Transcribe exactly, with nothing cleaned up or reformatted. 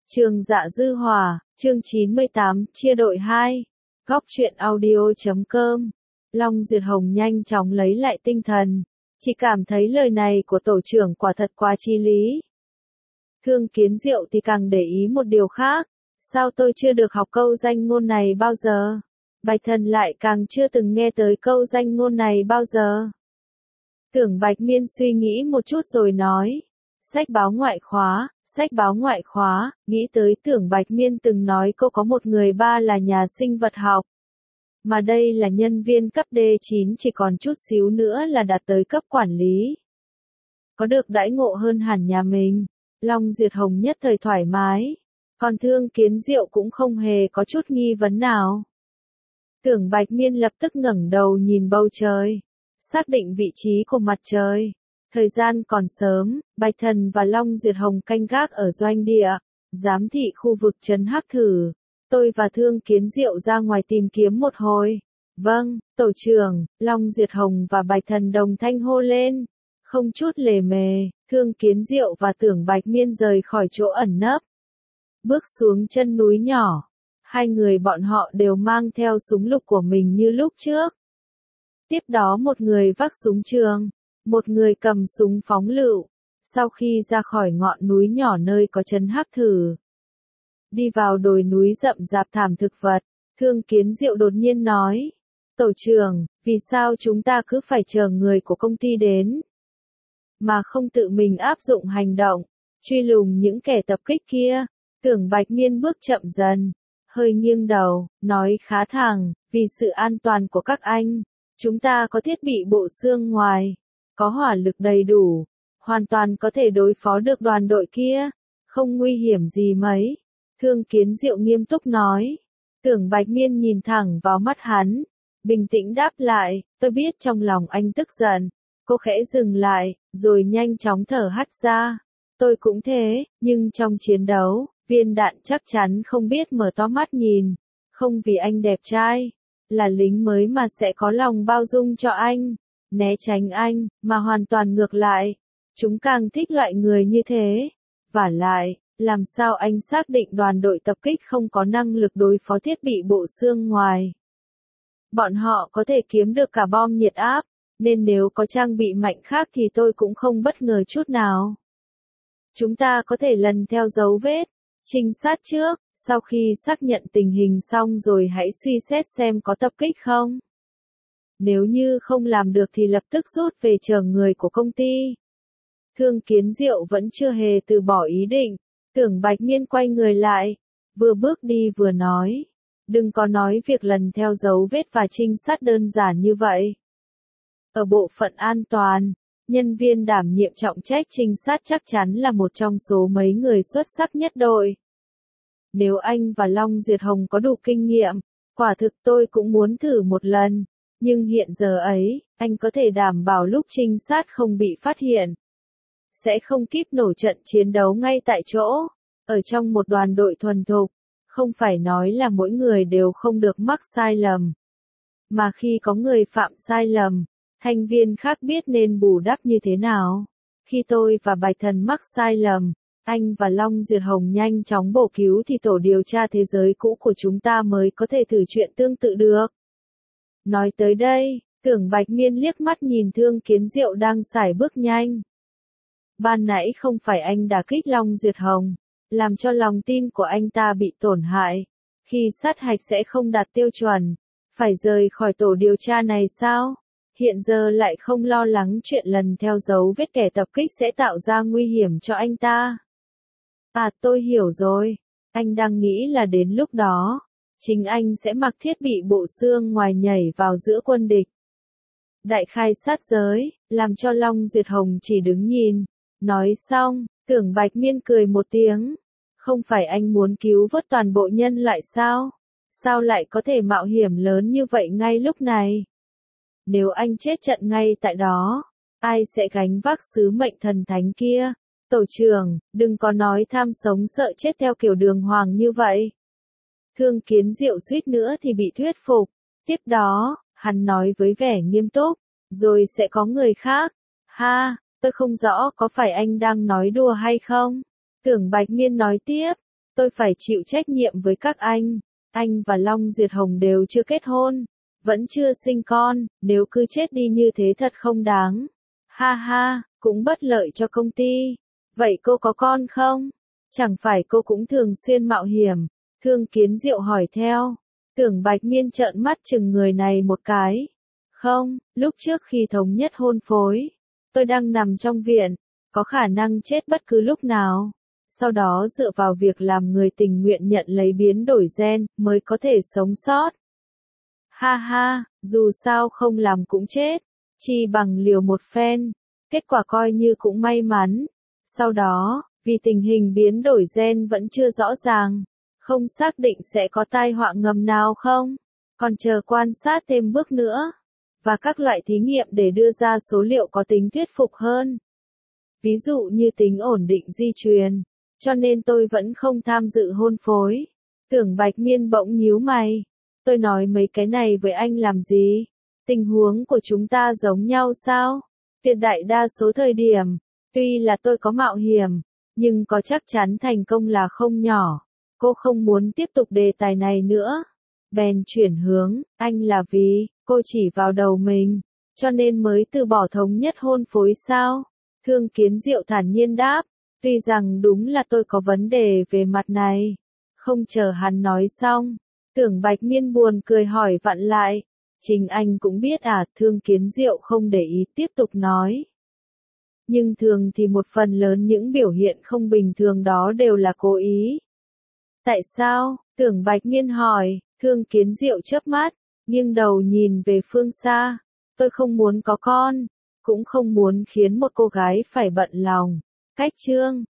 Trường Dạ Dư Hòa, chương chín mươi tám, chia đội hai. Góc truyện audio chấm com. Long Duyệt Hồng nhanh chóng lấy lại tinh thần, chỉ cảm thấy lời này của tổ trưởng quả thật quá chí lý. Thương Kiến Diệu thì càng để ý một điều khác, sao tôi chưa được học câu danh ngôn này bao giờ? Bạch Thần lại càng chưa từng nghe tới câu danh ngôn này bao giờ. Tưởng Bạch Miên suy nghĩ một chút rồi nói, sách báo ngoại khóa, sách báo ngoại khóa, nghĩ tới Tưởng Bạch Miên từng nói cô có một người ba là nhà sinh vật học. Mà đây là nhân viên cấp D chín, chỉ còn chút xíu nữa là đạt tới cấp quản lý. Có được đãi ngộ hơn hẳn nhà mình, Long Duyệt Hồng nhất thời thoải mái, còn Thương Kiến Diệu cũng không hề có chút nghi vấn nào. Tưởng Bạch Miên lập tức ngẩng đầu nhìn bầu trời, xác định vị trí của mặt trời. Thời gian còn sớm, Bạch Thần và Long Duyệt Hồng canh gác ở doanh địa, giám thị khu vực trấn Hắc Thử. Tôi và Thương Kiến Diệu ra ngoài tìm kiếm một hồi. Vâng, tổ trưởng, Long Duyệt Hồng và Bạch Thần đồng thanh hô lên. Không chút lề mề, Thương Kiến Diệu và Tưởng Bạch Miên rời khỏi chỗ ẩn nấp. Bước xuống chân núi nhỏ, hai người bọn họ đều mang theo súng lục của mình như lúc trước. Tiếp đó một người vác súng trường, một người cầm súng phóng lựu, sau khi ra khỏi ngọn núi nhỏ nơi có trấn Hắc Thử. Đi vào đồi núi rậm rạp thảm thực vật, Thương Kiến Diệu đột nhiên nói, tổ trưởng, vì sao chúng ta cứ phải chờ người của công ty đến, mà không tự mình áp dụng hành động, truy lùng những kẻ tập kích kia? Tưởng Bạch Miên bước chậm dần, hơi nghiêng đầu, nói khá thẳng, vì sự an toàn của các anh, chúng ta có thiết bị bộ xương ngoài, có hỏa lực đầy đủ, hoàn toàn có thể đối phó được đoàn đội kia, không nguy hiểm gì mấy. Thương Kiến Diệu nghiêm túc nói. Tưởng Bạch Miên nhìn thẳng vào mắt hắn, bình tĩnh đáp lại, tôi biết trong lòng anh tức giận. Cô khẽ dừng lại, rồi nhanh chóng thở hắt ra. Tôi cũng thế, nhưng trong chiến đấu, viên đạn chắc chắn không biết mở to mắt nhìn, không vì anh đẹp trai, là lính mới mà sẽ có lòng bao dung cho anh, né tránh anh, mà hoàn toàn ngược lại. Chúng càng thích loại người như thế. Vả lại, làm sao anh xác định đoàn đội tập kích không có năng lực đối phó thiết bị bộ xương ngoài? Bọn họ có thể kiếm được cả bom nhiệt áp, nên nếu có trang bị mạnh khác thì tôi cũng không bất ngờ chút nào. Chúng ta có thể lần theo dấu vết, trinh sát trước, sau khi xác nhận tình hình xong rồi hãy suy xét xem có tập kích không. Nếu như không làm được thì lập tức rút về chờ người của công ty. Thương Kiến Diệu vẫn chưa hề từ bỏ ý định. Tưởng Bạch Miên quay người lại, vừa bước đi vừa nói, đừng có nói việc lần theo dấu vết và trinh sát đơn giản như vậy. Ở bộ phận an toàn, nhân viên đảm nhiệm trọng trách trinh sát chắc chắn là một trong số mấy người xuất sắc nhất đội. Nếu anh và Long Duyệt Hồng có đủ kinh nghiệm, quả thực tôi cũng muốn thử một lần, nhưng hiện giờ ấy, anh có thể đảm bảo lúc trinh sát không bị phát hiện, sẽ không kíp nổ trận chiến đấu ngay tại chỗ. Ở trong một đoàn đội thuần thục, không phải nói là mỗi người đều không được mắc sai lầm, mà khi có người phạm sai lầm, thành viên khác biết nên bù đắp như thế nào. Khi tôi và Bạch Thần mắc sai lầm, anh và Long Duyệt Hồng nhanh chóng bổ cứu thì tổ điều tra thế giới cũ của chúng ta mới có thể thử chuyện tương tự được. Nói tới đây, Tưởng Bạch Miên liếc mắt nhìn Thương Kiến Diệu đang sải bước nhanh. Ban nãy không phải anh đả kích Long Duyệt Hồng, làm cho lòng tin của anh ta bị tổn hại, khi sát hạch sẽ không đạt tiêu chuẩn, phải rời khỏi tổ điều tra này sao? Hiện giờ lại không lo lắng chuyện lần theo dấu vết kẻ tập kích sẽ tạo ra nguy hiểm cho anh ta. À, tôi hiểu rồi, anh đang nghĩ là đến lúc đó, chính anh sẽ mặc thiết bị bộ xương ngoài nhảy vào giữa quân địch. Đại khai sát giới, làm cho Long Duyệt Hồng chỉ đứng nhìn. Nói xong, Tưởng Bạch Miên cười một tiếng. Không phải anh muốn cứu vớt toàn bộ nhân loại sao? Sao lại có thể mạo hiểm lớn như vậy ngay lúc này? Nếu anh chết trận ngay tại đó, ai sẽ gánh vác sứ mệnh thần thánh kia? Tổ trưởng, đừng có nói tham sống sợ chết theo kiểu đường hoàng như vậy. Thương Kiến Diệu suýt nữa thì bị thuyết phục. Tiếp đó, hắn nói với vẻ nghiêm túc, rồi sẽ có người khác. Ha! Tôi không rõ có phải anh đang nói đùa hay không? Tưởng Bạch Miên nói tiếp, Tôi phải chịu trách nhiệm với các anh. Anh và Long Duyệt Hồng đều chưa kết hôn, vẫn chưa sinh con, nếu cứ chết đi như thế thật không đáng. Ha ha, cũng bất lợi cho công ty. Vậy cô có con không? Chẳng phải cô cũng thường xuyên mạo hiểm? Thương Kiến Diệu hỏi theo. Tưởng Bạch Miên trợn mắt chừng người này một cái. Không, lúc trước khi thống nhất hôn phối, tôi đang nằm trong viện, có khả năng chết bất cứ lúc nào. Sau đó dựa vào việc làm người tình nguyện nhận lấy biến đổi gen, mới có thể sống sót. Ha ha, dù sao không làm cũng chết, chi bằng liều một phen, kết quả coi như cũng may mắn. Sau đó, vì tình hình biến đổi gen vẫn chưa rõ ràng, không xác định sẽ có tai họa ngầm nào không, còn chờ quan sát thêm bước nữa, và các loại thí nghiệm để đưa ra số liệu có tính thuyết phục hơn. Ví dụ như tính ổn định di truyền, cho nên tôi vẫn không tham dự hôn phối. Tưởng Bạch Miên bỗng nhíu mày. Tôi nói mấy cái này với anh làm gì? Tình huống của chúng ta giống nhau sao? Tuyệt đại đa số thời điểm, tuy là tôi có mạo hiểm, nhưng có chắc chắn thành công là không nhỏ. Cô không muốn tiếp tục đề tài này nữa. Bèn chuyển hướng, anh là vì, cô chỉ vào đầu mình, cho nên mới từ bỏ thống nhất hôn phối sao? Thương Kiến Diệu thản nhiên đáp, tuy rằng đúng là tôi có vấn đề về mặt này. Không chờ hắn nói xong, Tưởng Bạch Miên buồn cười hỏi vặn lại. Chính anh cũng biết à, Thương Kiến Diệu không để ý tiếp tục nói. Nhưng thường thì một phần lớn những biểu hiện không bình thường đó đều là cố ý. Tại sao? Tưởng Bạch Miên hỏi. Thương Kiến Diệu chớp mắt, nghiêng đầu nhìn về phương xa. Tôi không muốn có con, cũng không muốn khiến một cô gái phải bận lòng. Cách chương